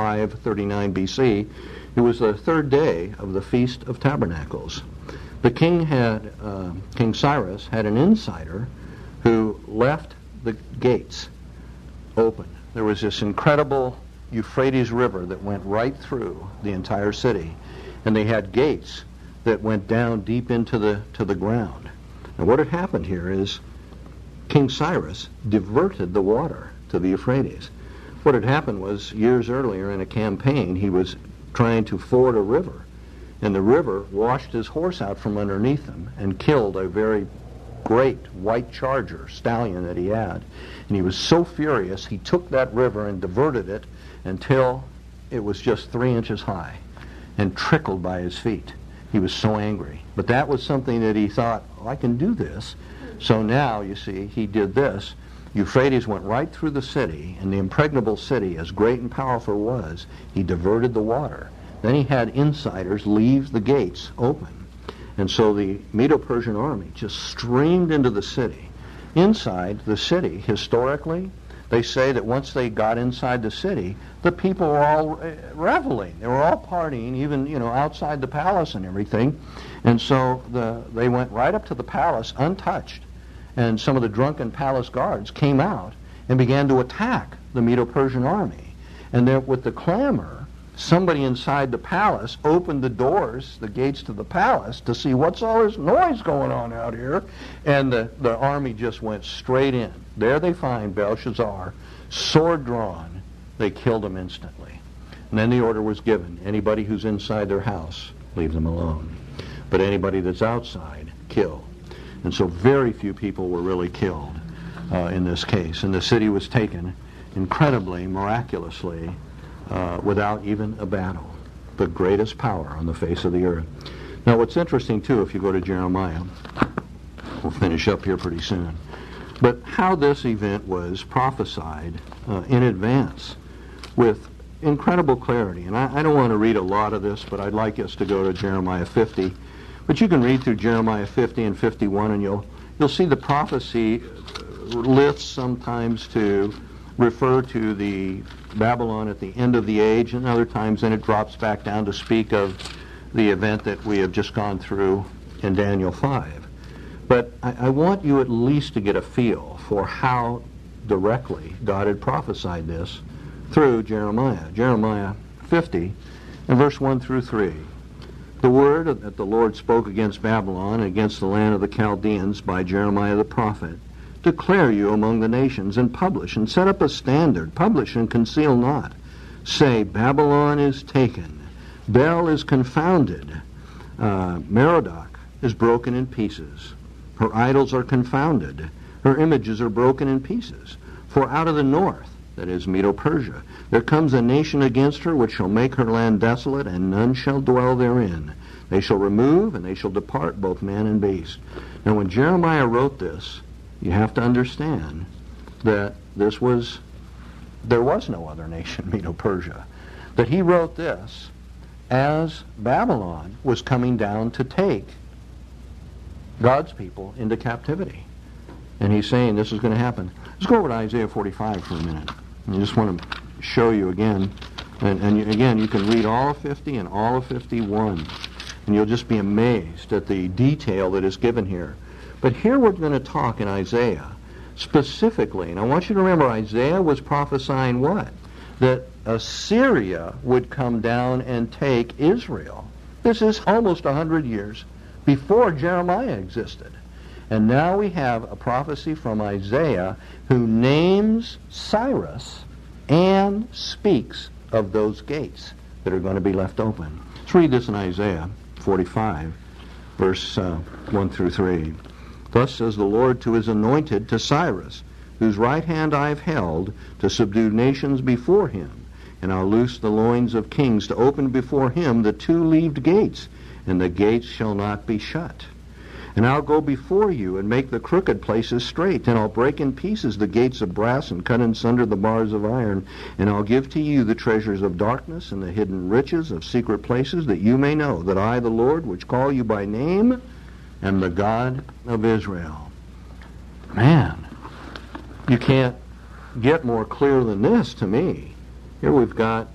539 BC. It was the third day of the Feast of Tabernacles. The king King Cyrus had an insider who left the gates open. There was this incredible Euphrates River that went right through the entire city, and they had gates that went down deep into the ground. And what had happened here is King Cyrus diverted the water to the Euphrates. What had happened was, years earlier in a campaign, he was trying to ford a river, and the river washed his horse out from underneath him and killed a very great white charger stallion that he had. And he was so furious, he took that river and diverted it until it was just 3 inches high and trickled by his feet. He was so angry. But that was something that he thought, oh, I can do this. So now, you see, he did this. Euphrates went right through the city, and the impregnable city, as great and powerful was, he diverted the water. Then he had insiders leave the gates open. And so the Medo-Persian army just streamed into the city. Inside the city, historically, they say that once they got inside the city, the people were all reveling. They were all partying, even, outside the palace and everything. And so they went right up to the palace untouched. And some of the drunken palace guards came out and began to attack the Medo-Persian army. And there, with the clamor, somebody inside the palace opened the doors, the gates to the palace, to see what's all this noise going on out here. And the army just went straight in. There they find Belshazzar, sword drawn. They killed him instantly. And then the order was given, anybody who's inside their house, leave them alone. but anybody that's outside, kill. And so very few people were really killed in this case. And the city was taken incredibly, miraculously, without even a battle. The greatest power on the face of the earth. Now what's interesting too, if you go to Jeremiah, we'll finish up here pretty soon, but how this event was prophesied in advance with incredible clarity. And I don't want to read a lot of this, but I'd like us to go to Jeremiah 50. But you can read through Jeremiah 50 and 51, and you'll see the prophecy lifts sometimes to refer to the Babylon at the end of the age, and other times then it drops back down to speak of the event that we have just gone through in Daniel 5. But I want you at least to get a feel for how directly God had prophesied this through Jeremiah. Jeremiah 50 and verse 1 through 3. The word that the Lord spoke against Babylon and against the land of the Chaldeans by Jeremiah the prophet. Declare you among the nations, and publish, and set up a standard. Publish and conceal not. Say, Babylon is taken. Bel is confounded. Merodach is broken in pieces. Her idols are confounded. Her images are broken in pieces. For out of the north, that is Medo-Persia, there comes a nation against her which shall make her land desolate, and none shall dwell therein. They shall remove, and they shall depart, both man and beast. Now when Jeremiah wrote this, you have to understand that there was no other nation, Medo-Persia. That he wrote this as Babylon was coming down to take God's people into captivity. And he's saying this is going to happen. Let's go over to Isaiah 45 for a minute. I just want to show you again. And again, you can read all of 50 and all of 51. And you'll just be amazed at the detail that is given here. But here we're going to talk in Isaiah specifically. And I want you to remember Isaiah was prophesying what? That Assyria would come down and take Israel. This is almost 100 years before Jeremiah existed. And now we have a prophecy from Isaiah who names Cyrus and speaks of those gates that are going to be left open. Let's read this in Isaiah 45, verse 1 through 3. Thus says the Lord to his anointed, to Cyrus, whose right hand I have held, to subdue nations before him. And I'll loose the loins of kings, to open before him the two-leaved gates, and the gates shall not be shut. And I'll go before you and make the crooked places straight, and I'll break in pieces the gates of brass and cut in sunder the bars of iron, and I'll give to you the treasures of darkness and the hidden riches of secret places, that you may know that I, the Lord, which call you by name, am the God of Israel. Man, you can't get more clear than this to me. Here we've got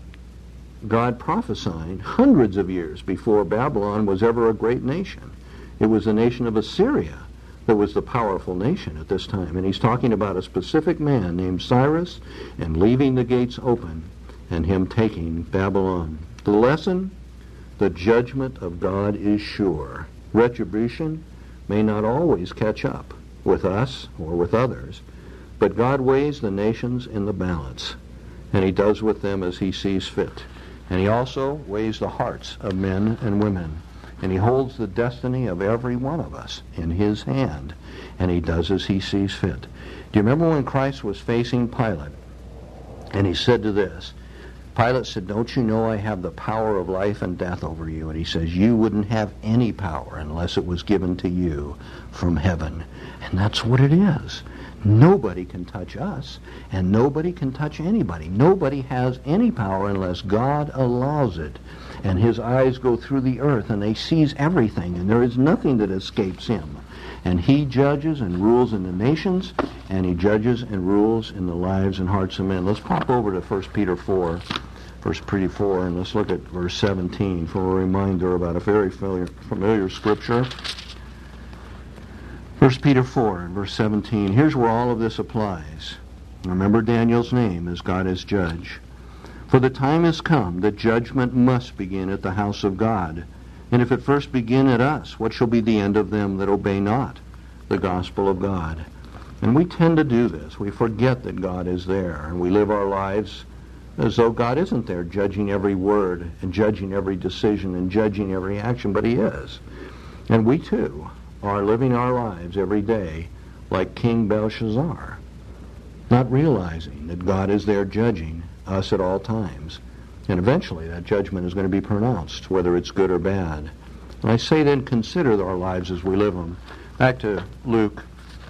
God prophesying hundreds of years before Babylon was ever a great nation. It was the nation of Assyria that was the powerful nation at this time. And he's talking about a specific man named Cyrus and leaving the gates open and him taking Babylon. The lesson, the judgment of God is sure. Retribution may not always catch up with us or with others, but God weighs the nations in the balance, and he does with them as he sees fit. And he also weighs the hearts of men and women. And he holds the destiny of every one of us in his hand, and he does as he sees fit. Do you remember when Christ was facing Pilate, and he said to this, Pilate said, don't you know I have the power of life and death over you? And he says, you wouldn't have any power unless it was given to you from heaven. And that's what it is. Nobody can touch us, and nobody can touch anybody. Nobody has any power unless God allows it. And his eyes go through the earth, and he sees everything, and there is nothing that escapes him. And he judges and rules in the nations, and he judges and rules in the lives and hearts of men. Let's pop over to 1 Peter 4, and let's look at verse 17 for a reminder about a very familiar scripture. 1 Peter 4 and verse 17. Here's where all of this applies. Remember Daniel's name as God as judge. For the time has come that judgment must begin at the house of God. And if it first begin at us, what shall be the end of them that obey not the gospel of God? And we tend to do this. We forget that God is there, and we live our lives as though God isn't there, judging every word and judging every decision and judging every action, but he is. And we too are living our lives every day like King Belshazzar, not realizing that God is there judging us at all times. And eventually that judgment is going to be pronounced, whether it's good or bad. And I say then, consider our lives as we live them. Back to Luke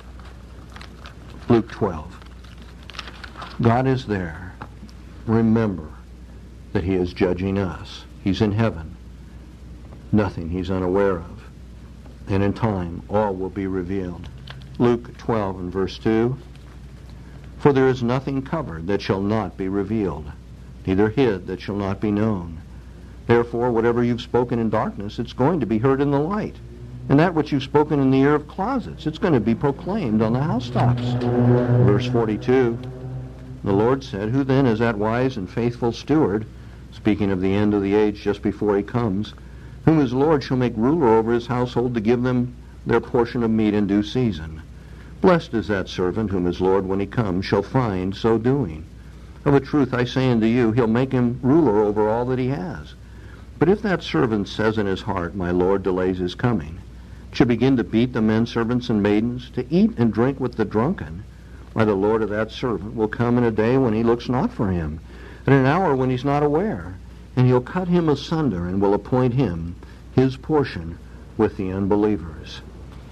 12. God is there. Remember that he is judging us. He's in heaven. Nothing he's unaware of. And in time, all will be revealed. Luke 12 and verse 2. For there is nothing covered that shall not be revealed, neither hid that shall not be known. Therefore, whatever you've spoken in darkness, it's going to be heard in the light. And that which you've spoken in the ear of closets, it's going to be proclaimed on the housetops. Verse 42, the Lord said, who then is that wise and faithful steward, speaking of the end of the age just before he comes, whom his Lord shall make ruler over his household to give them their portion of meat in due season? Blessed is that servant whom his Lord, when he comes, shall find so doing. Of a truth I say unto you, he'll make him ruler over all that he has. But if that servant says in his heart, my Lord delays his coming, should begin to beat the men servants and maidens, to eat and drink with the drunken, why the Lord of that servant will come in a day when he looks not for him, and an hour when he's not aware, and he'll cut him asunder and will appoint him his portion with the unbelievers.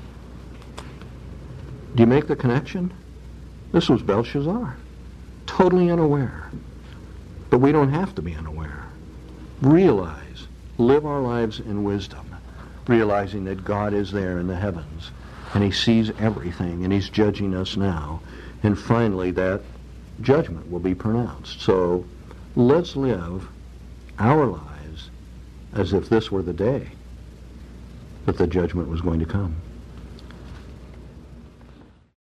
Do you make the connection? This was Belshazzar, totally unaware. But we don't have to be unaware. Realize, live our lives in wisdom, realizing that God is there in the heavens, and he sees everything, and he's judging us now. And finally, that judgment will be pronounced. So let's live our lives as if this were the day that the judgment was going to come.